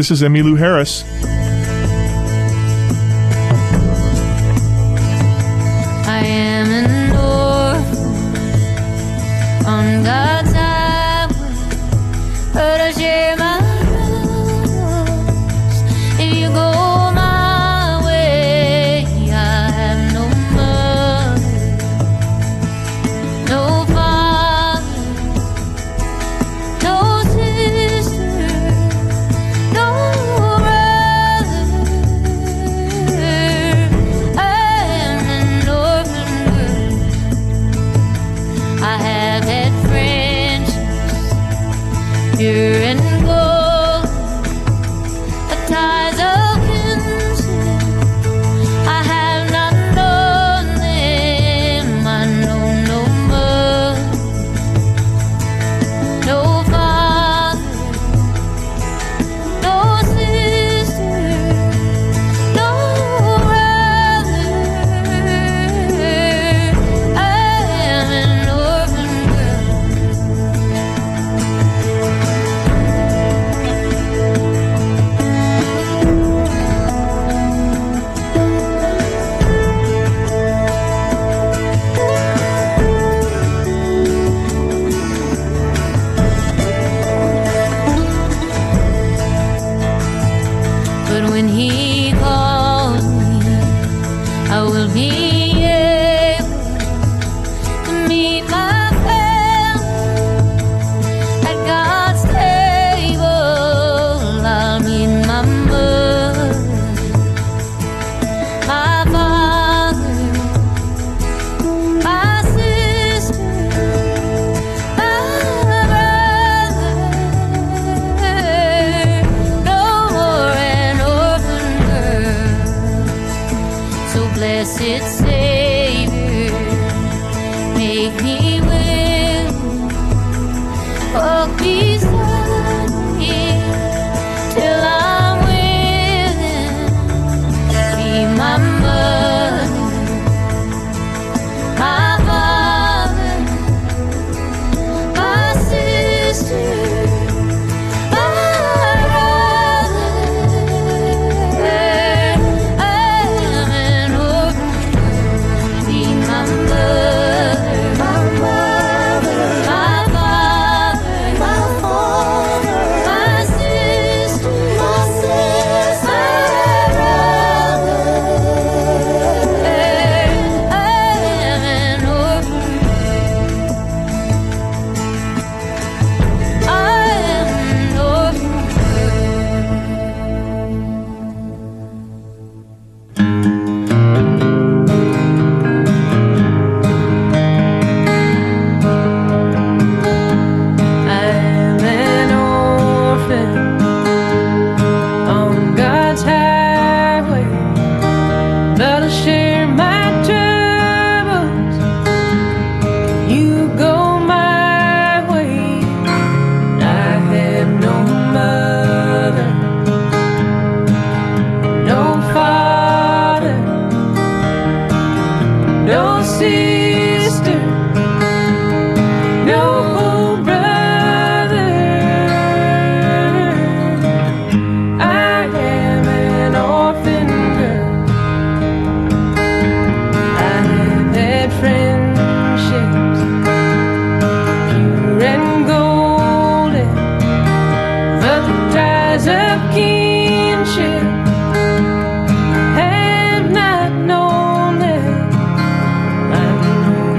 This is Emmylou Harris. I am an orphan on God's highway, but I share my loss. If you go my way, I have no mother, no father, no sister, no brother. I am an orphan girl. I have had friendships, pure and gold, the ties of kinship. I have not known them. I know no mother, no father, no sister, no brother. I am an orphan girl. But when he calls me, I will be able to meet my family at God's table. I'll meet my mother, my father, my sister, my brother. No more an orphan girl. So blessed Savior, make me willing, walk beside me till I'm with Him. Be my mother, my father, my sister, my brother. I am an orphan girl. Be my mother, my father, my sister, my brother. I am an orphan girl. I am an orphan I'm an orphan on God's highway, but I share my troubles. You go my way. I have no mother, no father, no sister, no brother. I am an orphan girl. I have had friendships, pure and golden, but the ties of kinship have not known them. I know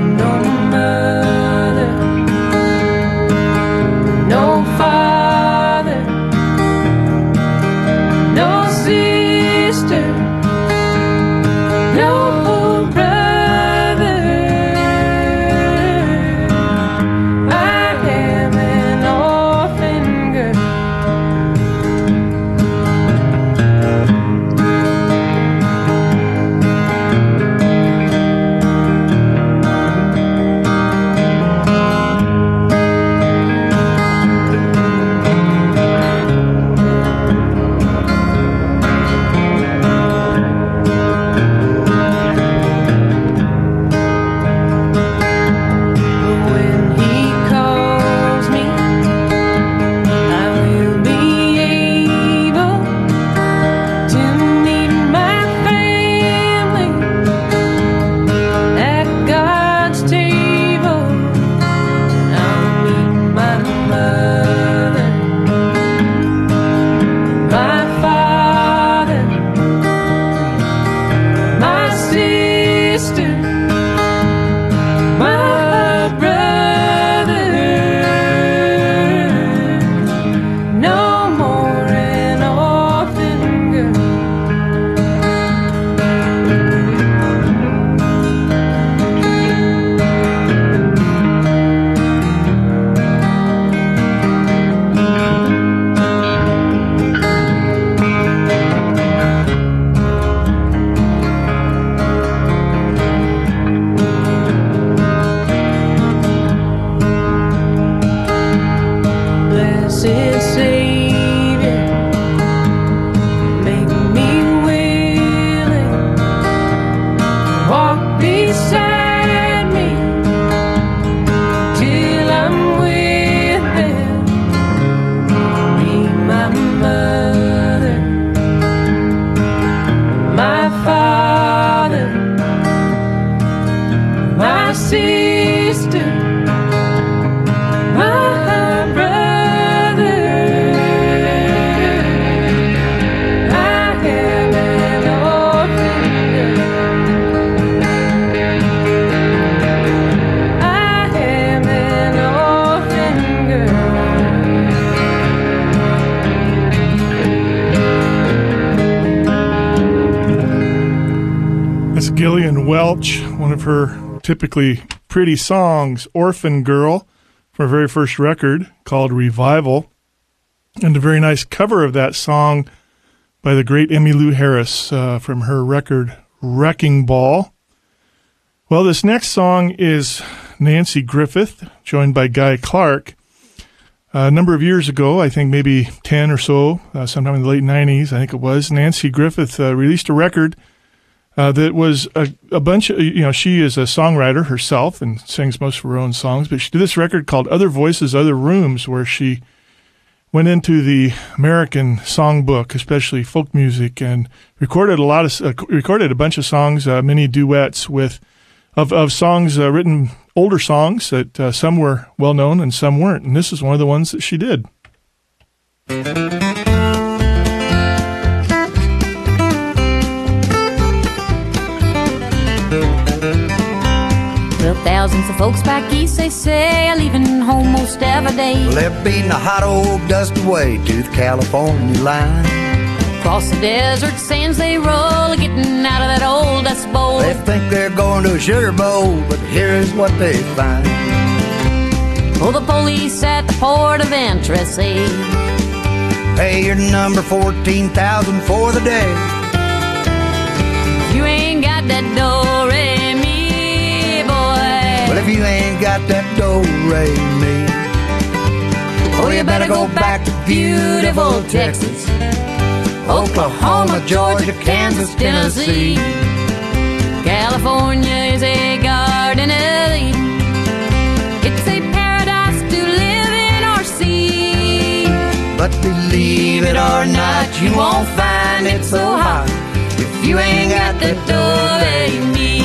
sister, my brother. I am an orphan girl. I am an orphan girl. That's Gillian Welch, one of her typically pretty songs, Orphan Girl, from her very first record called Revival, and a very nice cover of that song by the great Emmylou Harris from her record Wrecking Ball. Well, this next song is Nanci Griffith, joined by Guy Clark. A number of years ago, I think maybe 10 or so, sometime in the late 90s, I think it was, Nanci Griffith released a record that was a bunch of, she is a songwriter herself and sings most of her own songs, but she did this record called Other Voices, Other Rooms, where she went into the American songbook, especially folk music, and recorded a bunch of songs, many duets of songs written, older songs that some were well known and some weren't, and this is one of the ones that she did. Well, thousands of folks back east, they say, are leaving home most every day. Well, they're beating the hot old dust away to the California line. Across the desert sands they roll, getting out of that old dust bowl. They think they're going to a sugar bowl, but here's what they find. Oh, the police at the port of entry say, Pay your number 14,000 for the day. you ain't got that do-re-mi, boy. Well, if you ain't got that do-re-mi, oh, you better go back to beautiful Texas, Oklahoma, Georgia, Kansas, Tennessee. California is a garden of Eden. It's a paradise to live in or see. But believe it or not, you won't find it so hot if you ain't got the do-re-mi.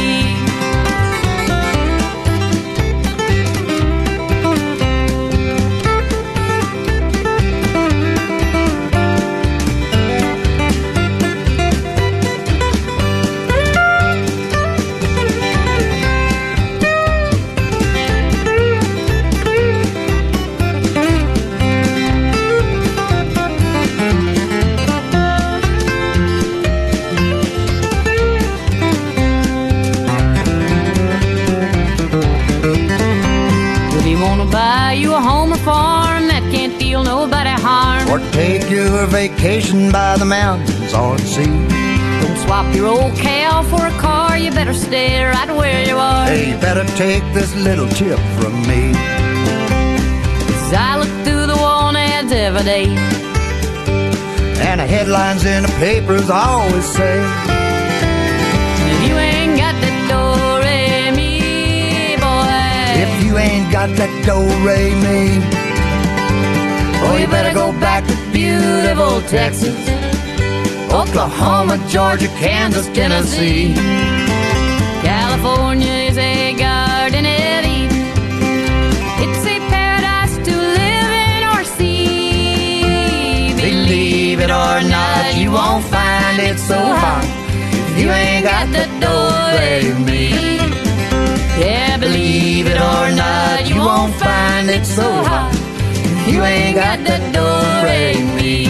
Buy you a home or farm that can't deal nobody harm. Or take your vacation by the mountains or the sea. Don't swap your old cow for a car, you better stay right where you are. Hey, you better take this little tip from me. 'Cause I look through the wall ads every day, and the headlines in the papers always say, if you ain't got that do-re-mi, boy. if you ain't got that do-re-mi, oh, you better go back to beautiful Texas, Oklahoma, Georgia, Kansas, Tennessee. California is a garden of Eden. It's a paradise to live in or see. Believe it or not, you won't find it so hot if you ain't got the do-re-mi. Yeah, Believe it or not, you won't find it so hot if you ain't got the do-re-mi.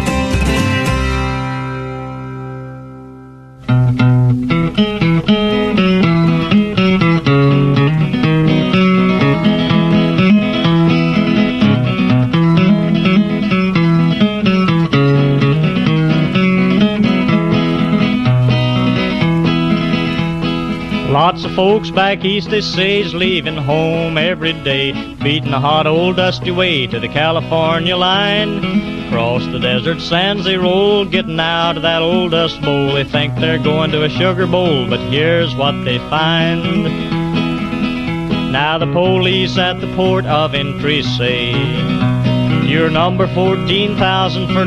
Lots of folks back east, they say, is leaving home every day, beating a hot old dusty way to the California line. Across the desert sands they roll, getting out of that old dust bowl. They think they're going to a sugar bowl, but here's what they find. Now the police at the port of entry say, you're number 14,000 for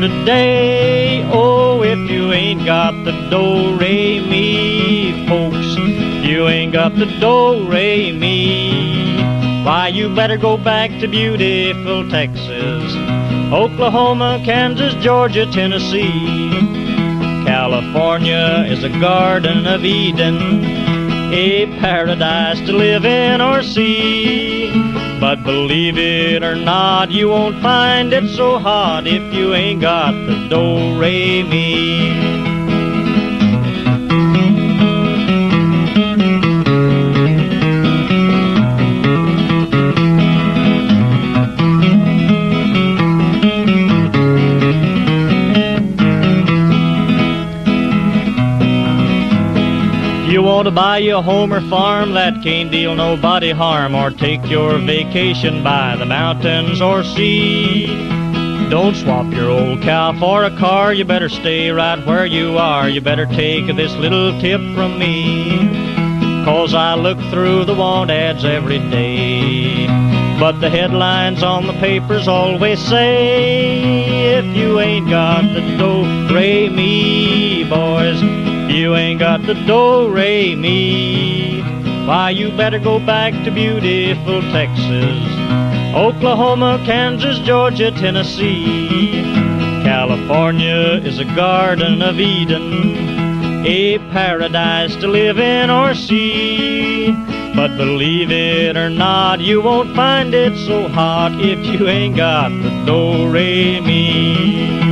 today. Oh, if you ain't got the do-re-mi, folks, you ain't got the do-re-mi. Why, you better go back to beautiful Texas, Oklahoma, Kansas, Georgia, Tennessee. California is a garden of Eden, a paradise to live in or see. But believe it or not, you won't find it so hot if you ain't got the do-re-mi. You want to buy you a home or farm that can't deal nobody harm, or take your vacation by the mountains or sea. Don't swap your old cow for a car, you better stay right where you are. You better take this little tip from me, 'cause I look through the want ads every day, but the headlines on the papers always say, if you ain't got the do-re-mi, boys, you ain't got the do-re-mi, why, you better go back to beautiful Texas, Oklahoma, Kansas, Georgia, Tennessee. California is a garden of Eden, a paradise to live in or see. But believe it or not, you won't find it so hot if you ain't got the do-re-mi.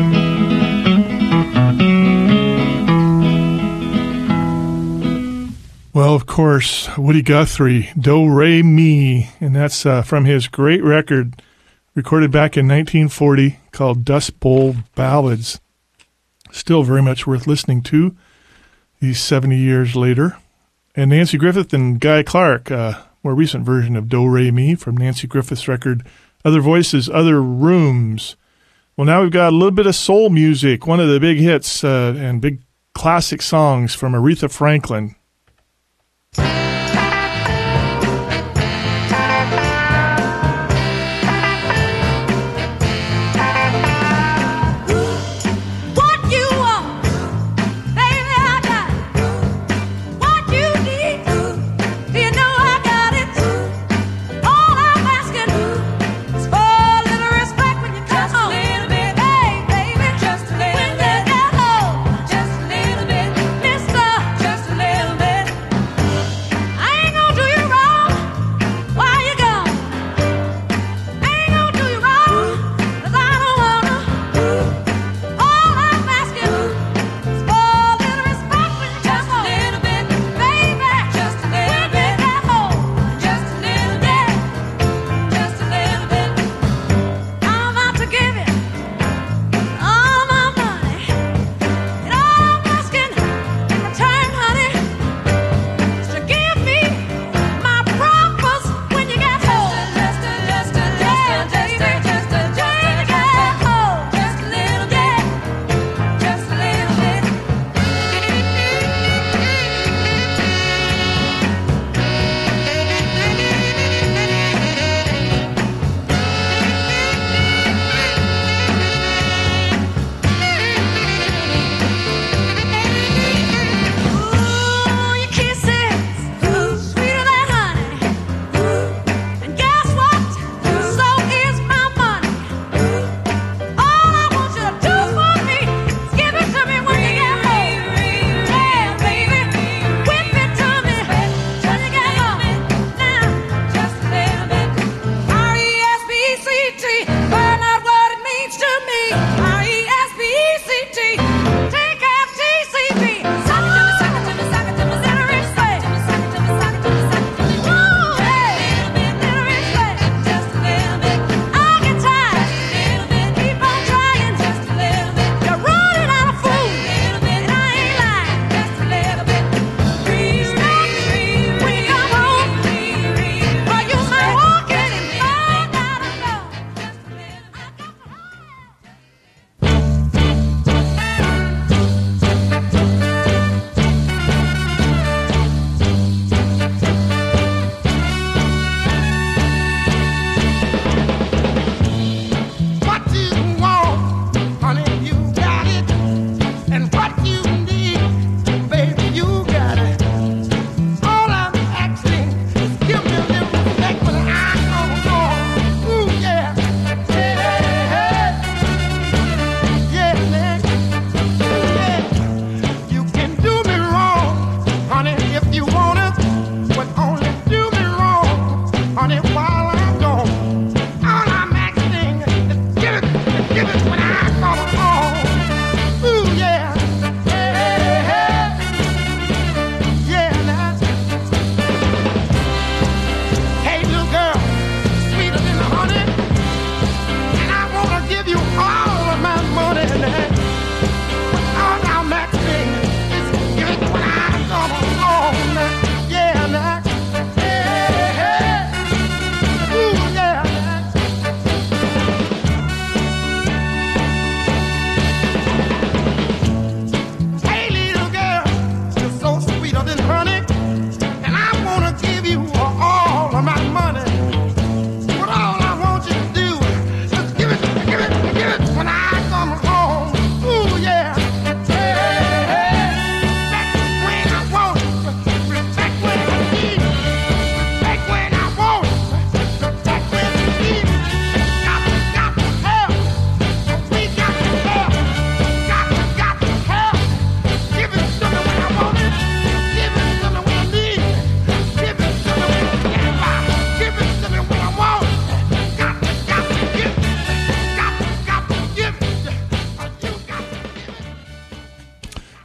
Well, of course, Woody Guthrie, Do-Re-Mi, and that's from his great record recorded back in 1940 called Dust Bowl Ballads. Still very much worth listening to these 70 years later. And Nancy Griffith and Guy Clark, more recent version of Do-Re-Mi from Nancy Griffith's record, Other Voices, Other Rooms. Well, now we've got a little bit of soul music, one of the big hits and big classic songs from Aretha Franklin.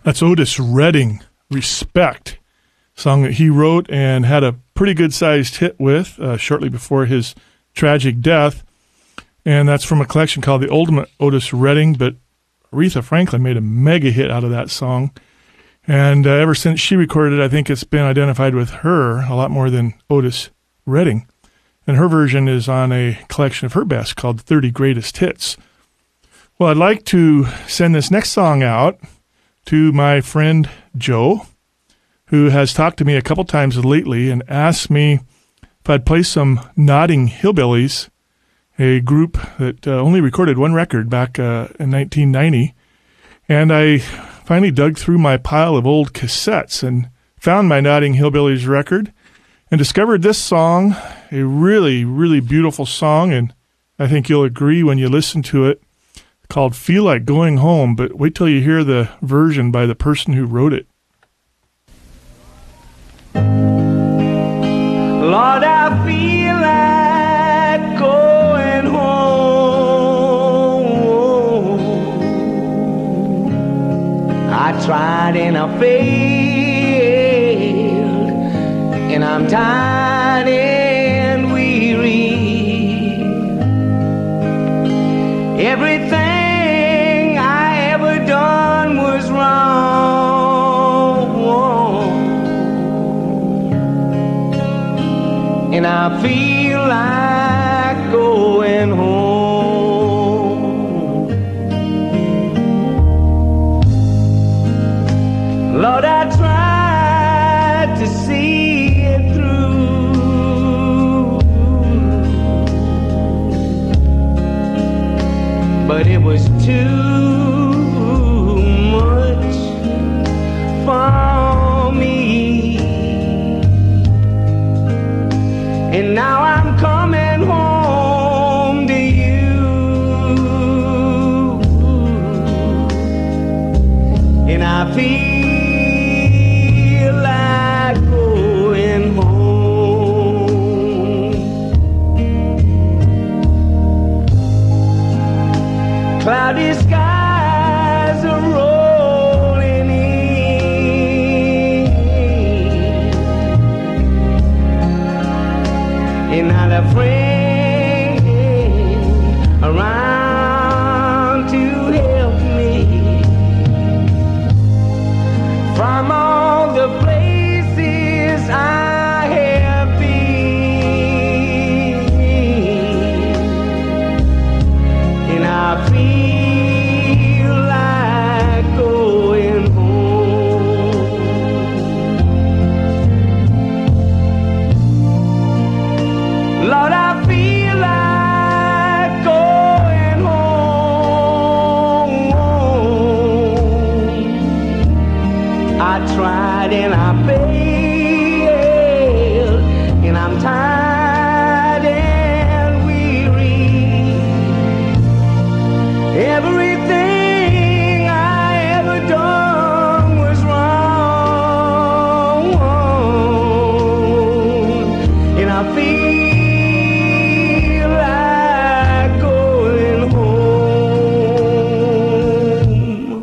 That's Otis Redding, Respect, song that he wrote and had a pretty good-sized hit with shortly before his tragic death. And that's from a collection called The Ultimate Otis Redding, but Aretha Franklin made a mega hit out of that song. And ever since she recorded it, I think it's been identified with her a lot more than Otis Redding. And her version is on a collection of her best called 30 Greatest Hits. Well, I'd like to send this next song out to my friend Joe, who has talked to me a couple times lately and asked me if I'd play some Nodding Hillbillies, a group that only recorded one record back in 1990. And I finally dug through my pile of old cassettes and found my Nodding Hillbillies record and discovered this song, a really, really beautiful song, and I think you'll agree when you listen to it, called Feel Like Going Home, but wait till you hear the version by the person who wrote it. Lord, I feel like going home. I tried and I failed, and I'm tired and weary. Everything I ever done was wrong, and I feel like going home. Lord, I tried to see it through, but it was too much for me. And now I'm coming home to you, and I feel like going home. Cloudy skies are rolling in, and not a friend around to help me. From all the places I have been, and I feel like going home. Lord, I feel like going home. I tried and I failed, and I'm tired and weary. Everything I ever done was wrong, and I feel like going home.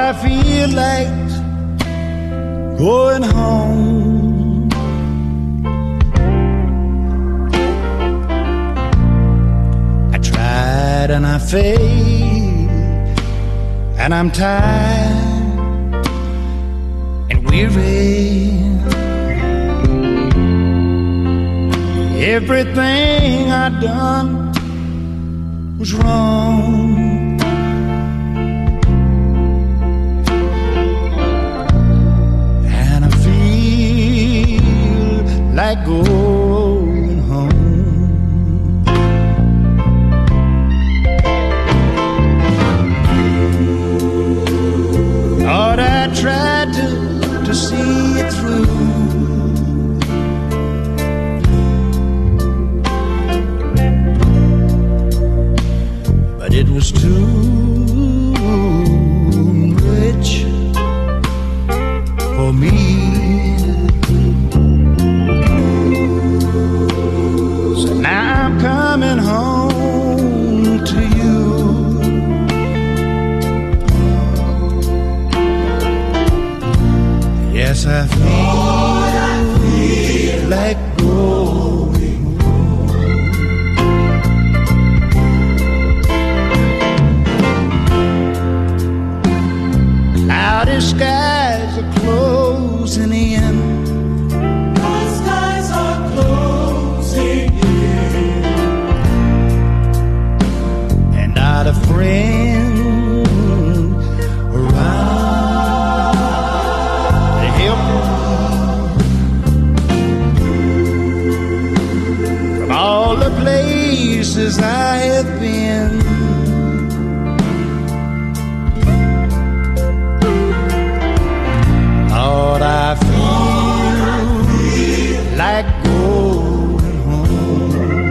I feel like going home. I tried and I failed, and I'm tired and weary. Everything I'd done was wrong. And I feel like going home. Lord, I tried to see it through. It was too rich for me. So now I'm coming home to you. Yes, I feel like going. Cloudy skies are closing in. Cloudy skies are closing in. And not a friend around to help me. From all the places I have been, Lord, I feel like going home.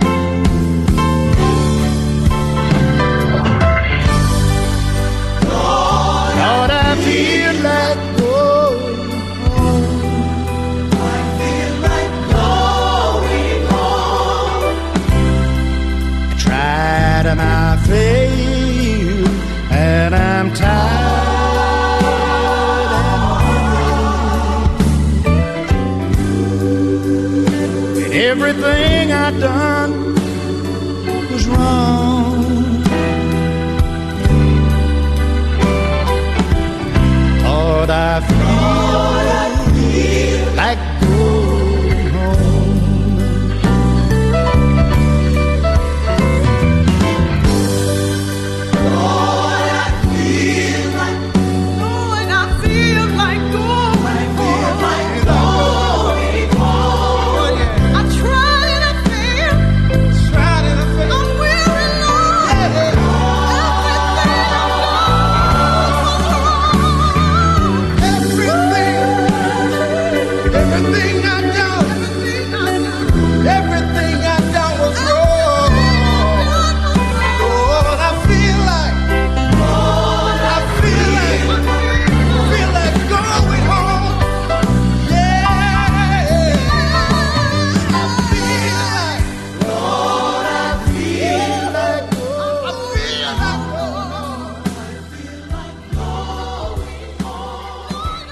Lord, I feel like going home. I feel like going home. I tried and I failed, and I'm tired. Everything I'd done was wrong. Lord, I feel like going home. Lord, I feel like going. I feel like going. I feel like going home. I tried and I failed. I'm weary, Lord. Everything I've done, everything I've done was wrong. Lord, I feel like going home. Yeah, I feel like, Lord, I feel like going. I feel like going home.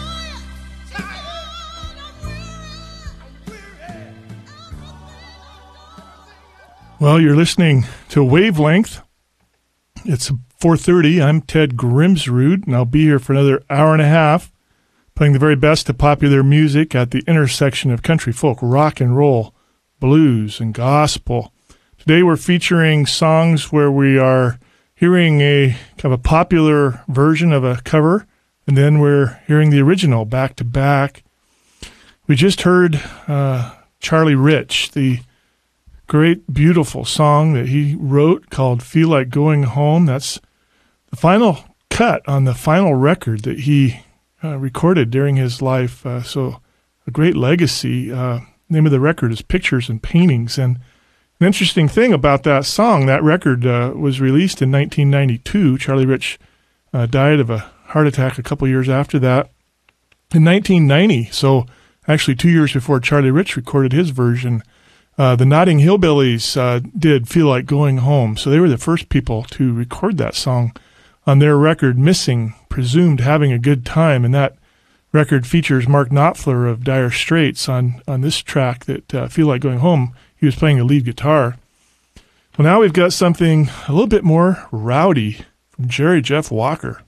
Well, you're listening to Wavelength. It's 4:30. I'm Ted Grimsrud, and I'll be here for another hour and a half, playing the very best of popular music at the intersection of country, folk, rock and roll, blues, and gospel. Today we're featuring songs where we are hearing a kind of a popular version of a cover, and then we're hearing the original back to back. We just heard Charlie Rich, the great, beautiful song that he wrote called Feel Like Going Home. That's the final cut on the final record that he recorded during his life. So a great legacy. Name of the record is Pictures and Paintings. And an interesting thing about that song, that record was released in 1992. Charlie Rich died of a heart attack a couple years after that in 1990. So actually 2 years before Charlie Rich recorded his version, the Notting Hillbillies did Feel Like Going Home. So they were the first people to record that song on their record Missing, Presumed Having a Good Time, and that record features Mark Knopfler of Dire Straits on this track that Feel Like Going Home. He was playing the lead guitar. Well, now we've got something a little bit more rowdy from Jerry Jeff Walker.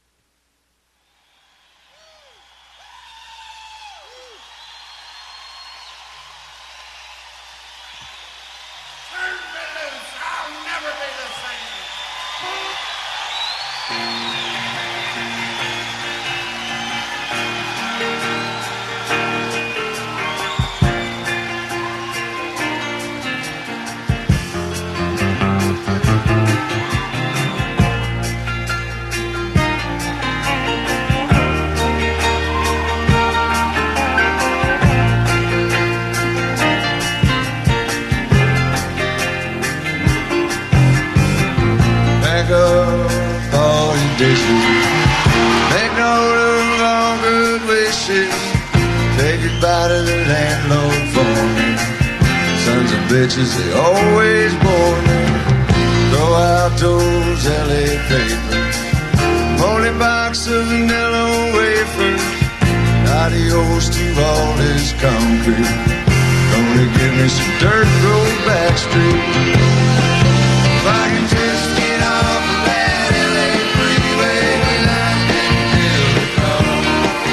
Bitches, they always bore me. Throw out those LA papers, holy box of vanilla wafers. Adios to all this concrete. Gonna give me some dirt road back street. If I can just get off of that LA freeway without getting killed or caught.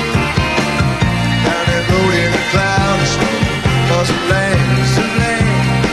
Down that road in a cloud of smoke, 'cause the land is the land.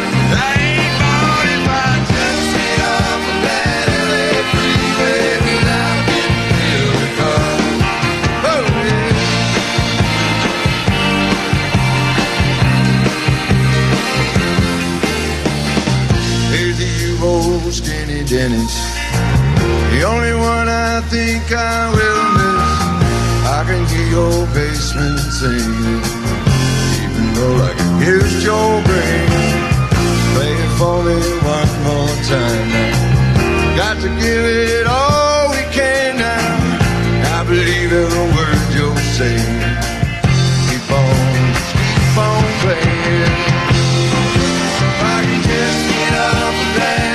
Skinny Dennis, the only one I think I will miss. I can hear your basement singing, even though I can hear Joe Green. Play it for me one more time now. Got to give it all we can now. I believe every word you're saying. Keep on playing. I can just get up and that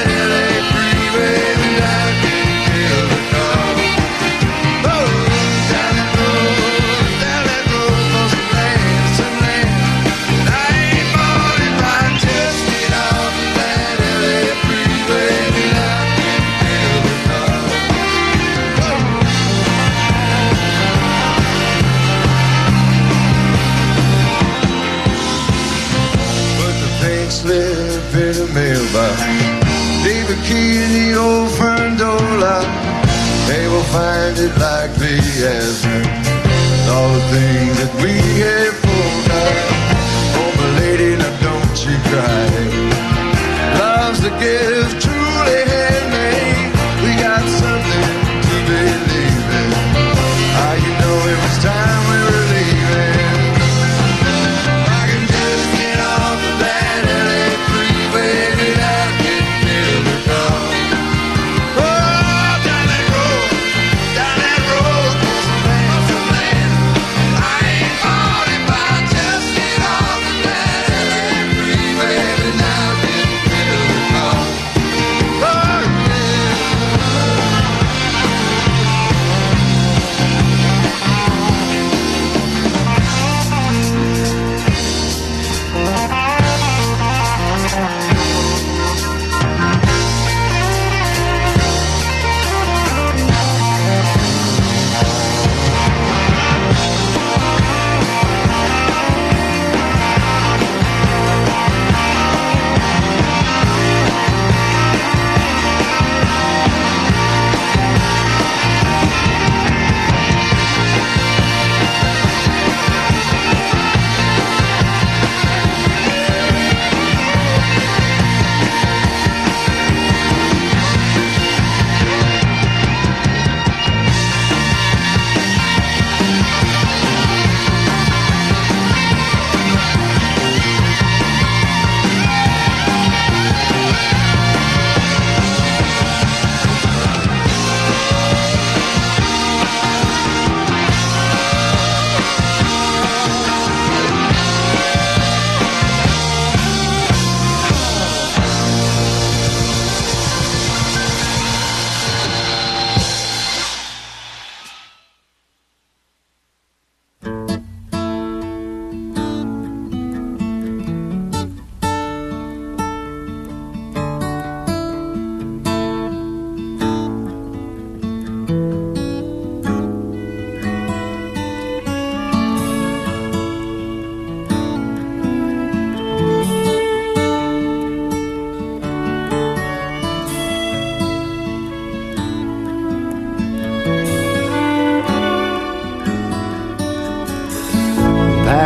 slip in the mailbox, leave a key in the old front door lock. They will find it likely as all the things that we have forgot. Oh, my lady, now don't you cry. Love's the gift truly handmade. We got something to believe in. How you know it was time we were leaving? I can just get off of that. Oh!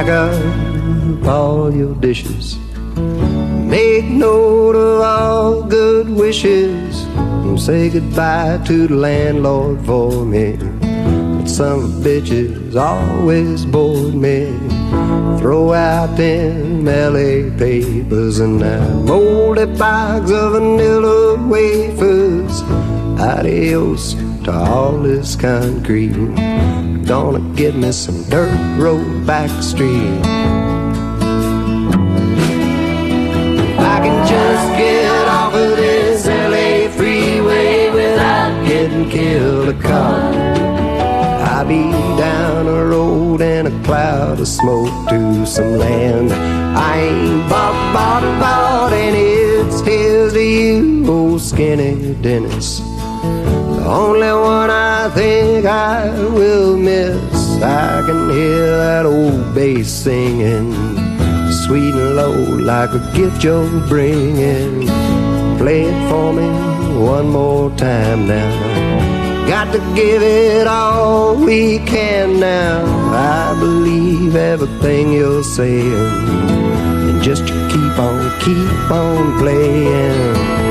pack up all your dishes. Make note of all good wishes. And say goodbye to the landlord for me. But some bitches always bored me. Throw out them LA papers and that moldy bags of vanilla wafers. Adios to all this concrete. Gonna get me some dirt road back street. I can just get off of this LA freeway without getting killed a car. I'll be down the road in a cloud of smoke to some land I ain't bought, and it's here's to you, old skinny Dennis. The only one I think I will miss. I can hear that old bass singing, sweet and low like a gift you're bringing. Play it for me one more time now. Got to give it all we can now. I believe everything you're saying, and just you keep on playing.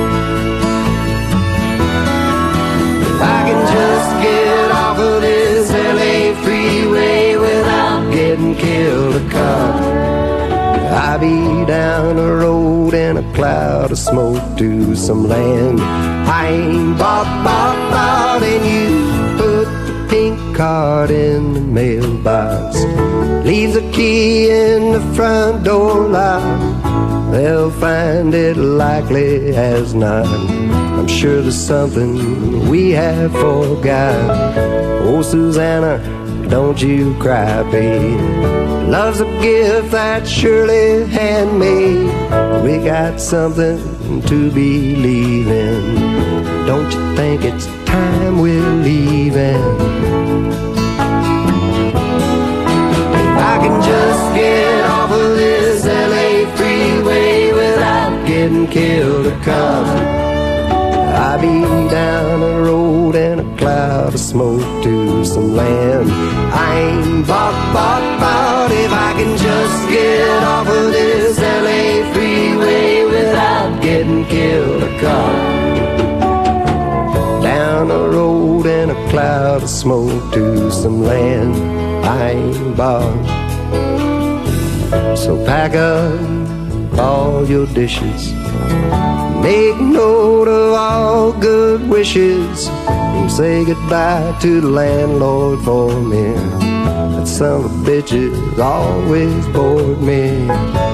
If I can just get off of this LA freeway without getting killed a car, I'll be down the road in a cloud of smoke to some land I ain't bought, and you put the pink card in the mailbox. Leave the key in the front door lock. They'll find it likely as not. I'm sure there's something we have forgot. Oh, Susanna, don't you cry, babe. Love's a gift that's surely handmade. We got something to believe in. Don't you think it's time we're leaving? If I can just get off of this LA freeway without getting killed or caught, I'll be down the road in a cloud of smoke to some land I ain't bought. If I can just get off of this LA freeway without getting killed or caught, down the road in a cloud of smoke to some land I ain't bought. So pack up all your dishes, make note of all good wishes, and say goodbye to the landlord for me. That son of a bitch has always bored me.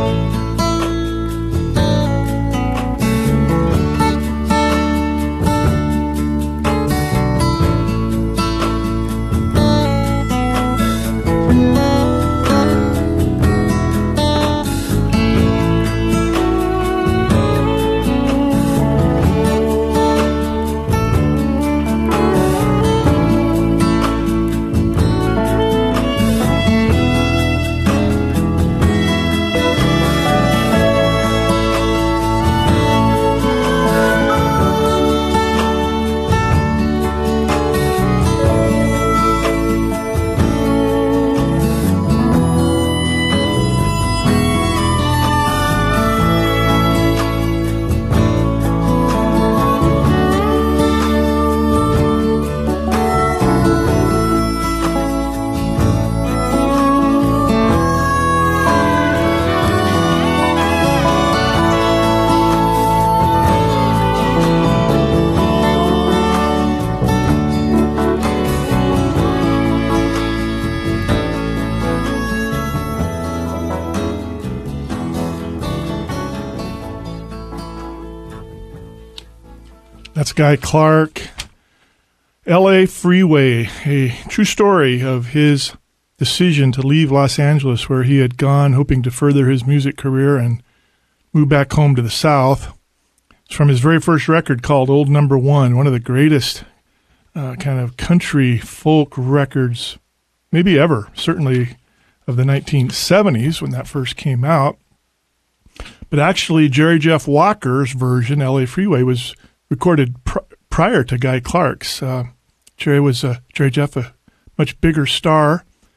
That's Guy Clark. LA Freeway, a true story of his decision to leave Los Angeles, where he had gone hoping to further his music career, and move back home to the South. It's from his very first record called Old Number One, one of the greatest kind of country folk records maybe ever, certainly of the 1970s when that first came out. But actually, Jerry Jeff Walker's version, LA Freeway, was recorded prior to Guy Clark's. Jerry Jeff, a much bigger star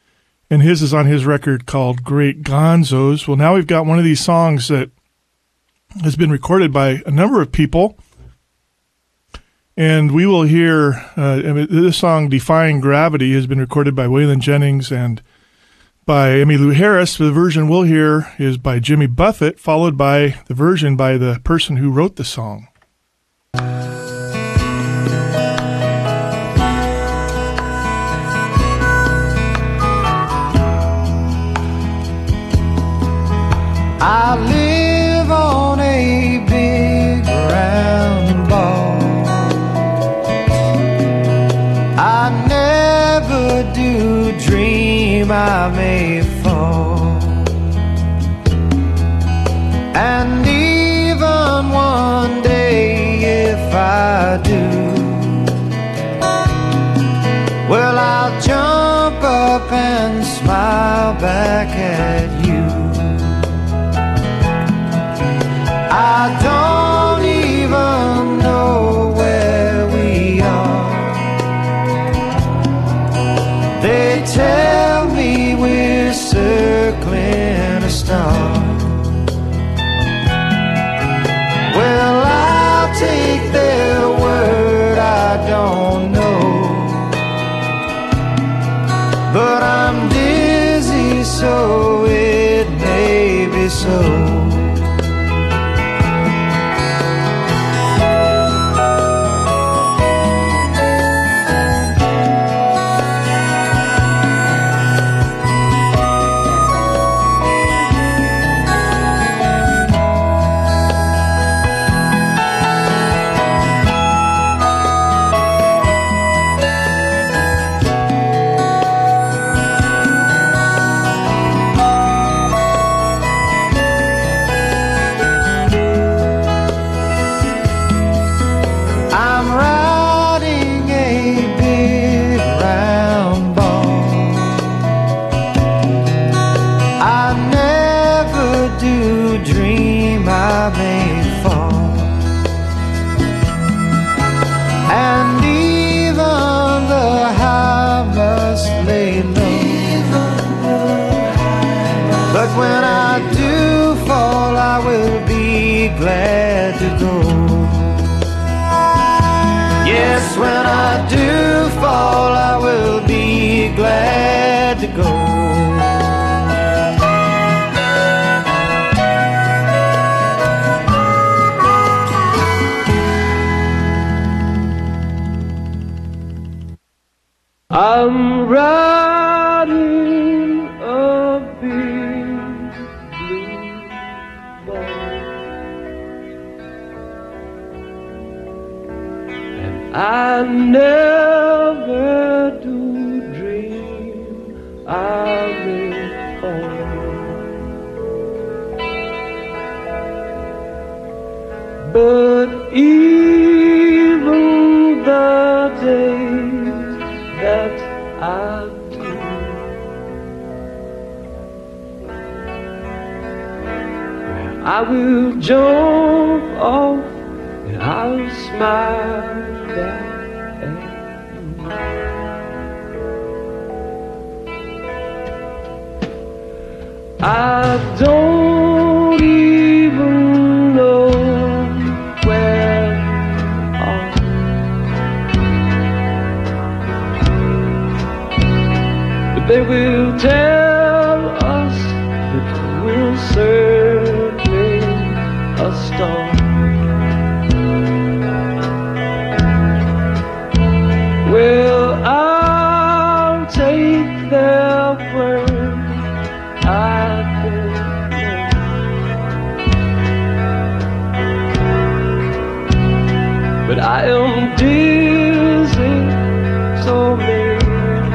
and his is on his record called Great Gonzos. Well, now we've got one of these songs that has been recorded by a number of people, and we will hear this song, Defying Gravity, has been recorded by Waylon Jennings and by Emmylou Harris. The version we'll hear is by Jimmy Buffett, followed by the version by the person who wrote the song. I live on a big round ball. I never do dream I may fall. And even one day if I do, well, I'll jump up and smile back at you. I don't even know where we are. They tell me we're circling a star. Well, I'll take their word, I don't know. But I'm dizzy, so it may be so. When I do fall, I will be glad to go. Yes, when I do fall, I will be glad to go. I'm riding a big blue ball, and I never do dream I will fall. But even the days that I do, I will jump off and I'll smile back at you. I don't even know where we are. But they will tell us that we'll circle a star. Well, I'll take their word, I don't know. But I am dizzy, so maybe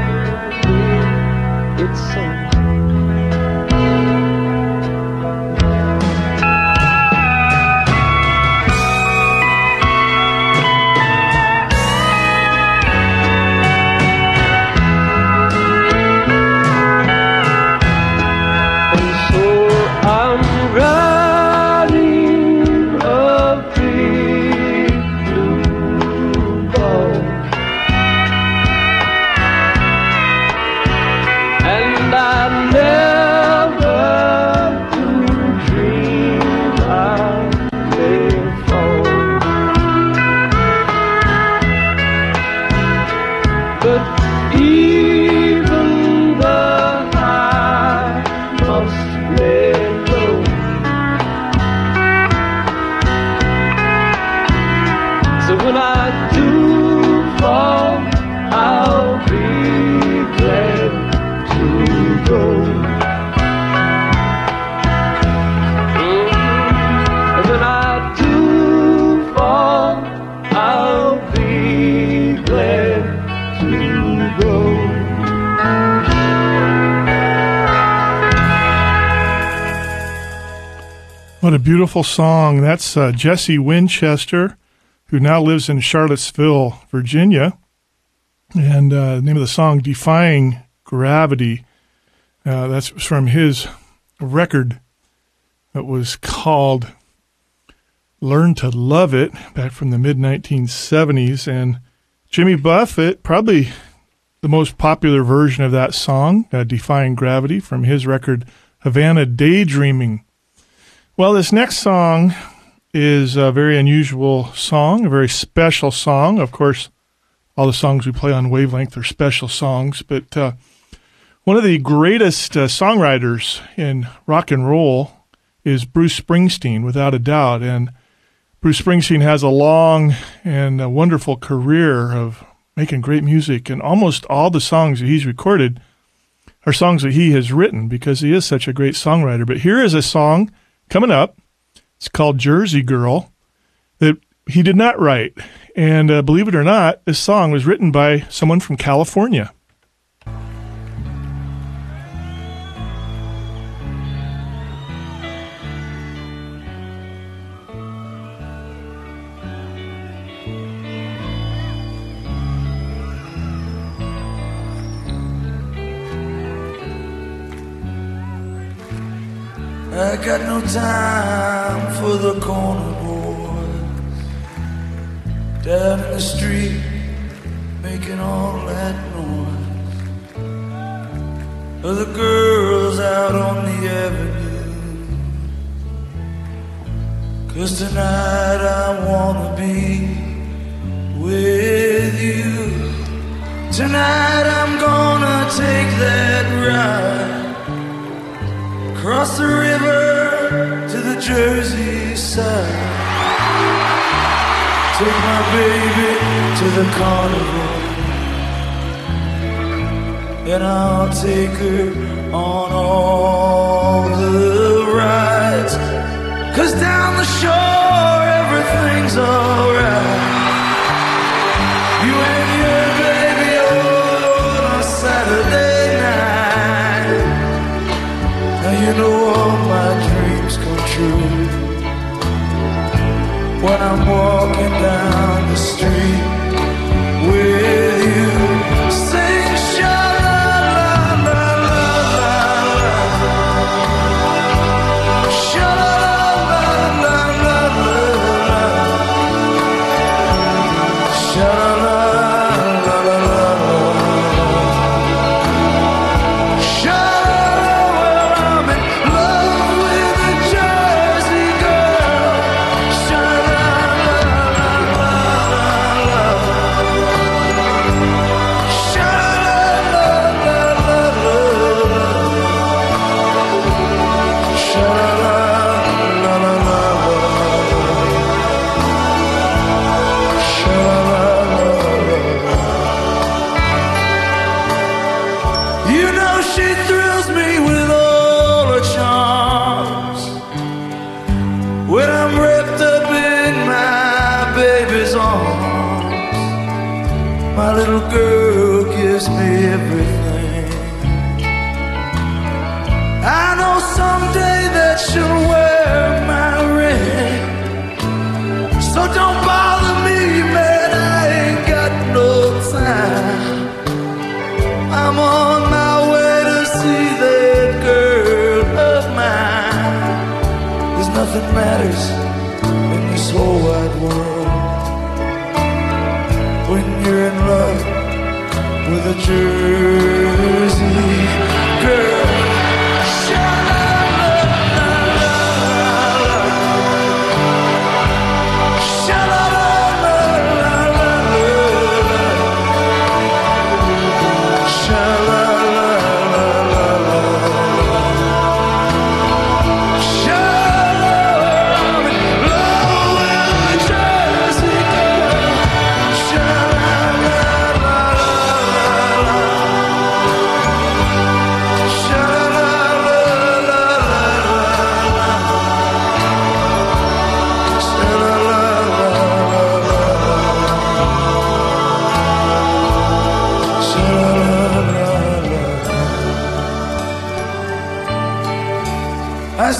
it's so. but even the high must let go. So when I do fall, I'll be glad to go. And when I do fall, I'll be glad to go. What a beautiful song. That's Jesse Winchester, who now lives in Charlottesville, Virginia. And the name of the song, Defying Gravity. That's from his record that was called Learn to Love It, back from the mid-1970s. And Jimmy Buffett, probably the most popular version of that song, Defying Gravity, from his record Havana Daydreaming. Well, this next song is a very unusual song, a very special song. Of course, all the songs we play on Wavelength are special songs, but one of the greatest songwriters in rock and roll is Bruce Springsteen, without a doubt. And Bruce Springsteen has a long and a wonderful career of making great music, and almost all the songs that he's recorded are songs that he has written because he is such a great songwriter. But here is a song coming up. It's called Jersey Girl, that he did not write. And believe it or not, this song was written by someone from California. I got no time for the corner boys down in the street making all that noise, or the girls out on the avenue. 'Cause tonight I wanna be with you. Tonight I'm gonna take that ride across the river to the Jersey side. Take my baby to the carnival, and I'll take her on all the rides. 'Cause down the shore everything's alright. You and your baby on a Saturday night. Now you know all my dreams come true when I'm walking down the street with you. Sing sha-la-la-la-la-la, sha-la-la-la-la-la, sha-la-la-la-la-la, sha-la-la. I'm in love with a Jersey girl. Sha-la-la-la-la-la, sha-la-la-la-la-la, sha-la-la-la-la. You know she thrills me with all her charms when I'm wrapped up in my baby's arms. My little girl gives me everything. I know someday that she'll wear my ring. So don't bother me, man, I ain't got no time. I'm on my way to see that girl of mine. There's nothing matters in this whole wide world when you're in love with a Jersey girl. Sha-la-la-la-la, sha-la-la-la-la-la,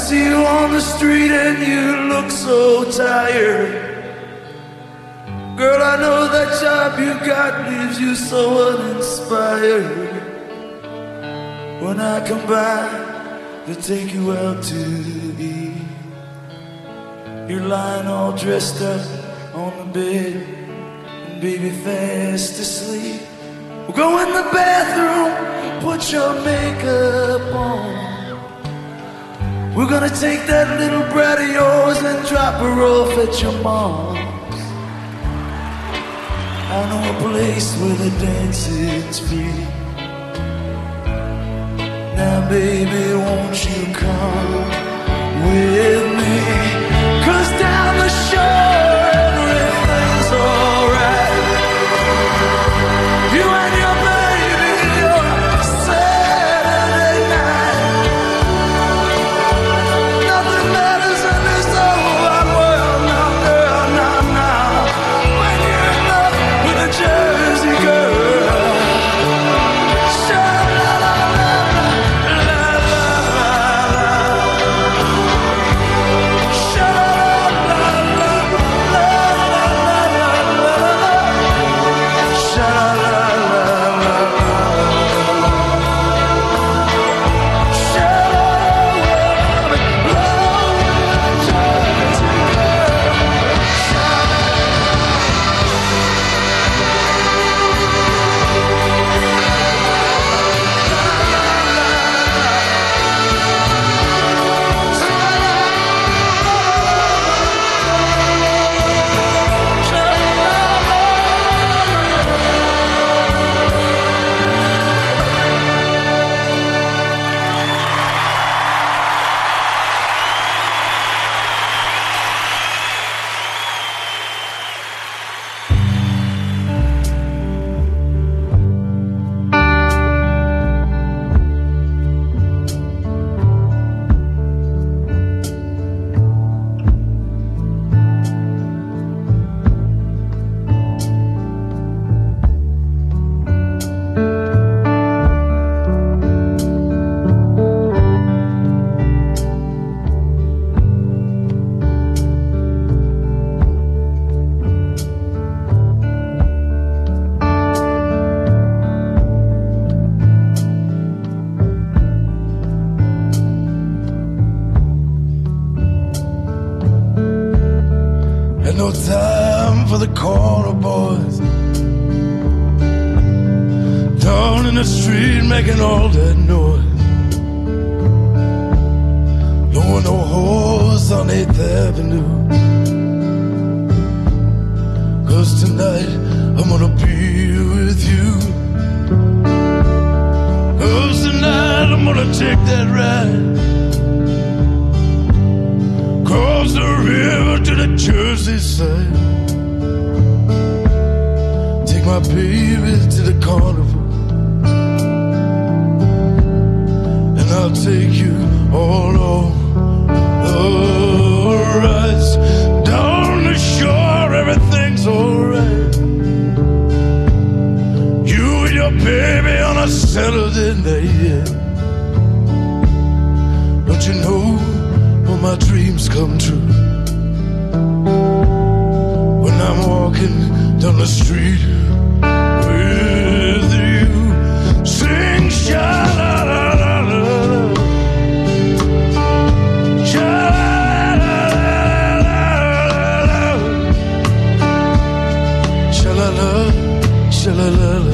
see you on the street and you look so tired. Girl, I know that job you got leaves you so uninspired. When I come by to take you out to eat, you're lying all dressed up on the bed, and baby fast asleep. We'll go in the bathroom, put your makeup on. We're gonna take that little brat of yours and drop her off at your mom's. I know a place where the dancing's free. Now baby, won't you come with me? 'Cause down the shore everything's alright. You and your baby on a Saturday night. Nothing matters in this whole wide world now, girl, now. When you're in love with a Jersey girl. No time for the corner boys down in the street making all that noise. Blowing no horse on 8th Avenue. 'Cause tonight I'm gonna be with you. 'Cause tonight I'm gonna take that ride across the river to the Jersey side. Take my baby to the carnival, and I'll take you all on the rides. Down the shore, everything's alright. You and your baby on a Saturday night, yeah. Don't you know my dreams come true when I'm walking down the street with you? Sing sha-la-la-la-la, sha-la-la-la-la, sha-la-la, sha-la-la-la,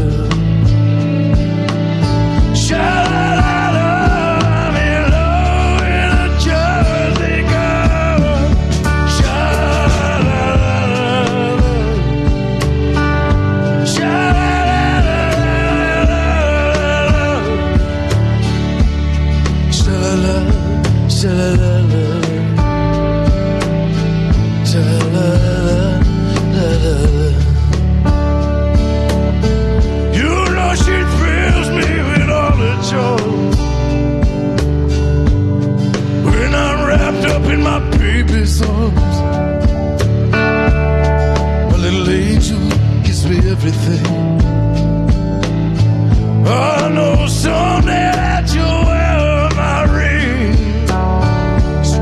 sha-la-la. You know she thrills me with all her joy when I'm wrapped up in my baby's arms. My little angel gives me everything. I know someday that you'll wear my ring.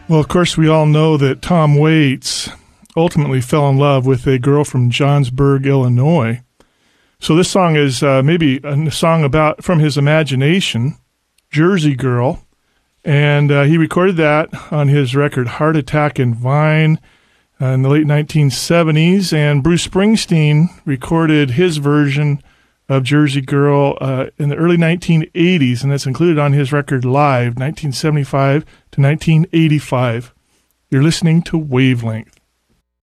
Well, of course, we all know that Tom Waits ultimately fell in love with a girl from Johnsburg, Illinois. So this song is maybe a song from his imagination, Jersey Girl. And he recorded that on his record Heart Attack and Vine in the late 1970s. And Bruce Springsteen recorded his version of Jersey Girl in the early 1980s, and that's included on his record Live, 1975 to 1985. You're listening to Wavelength.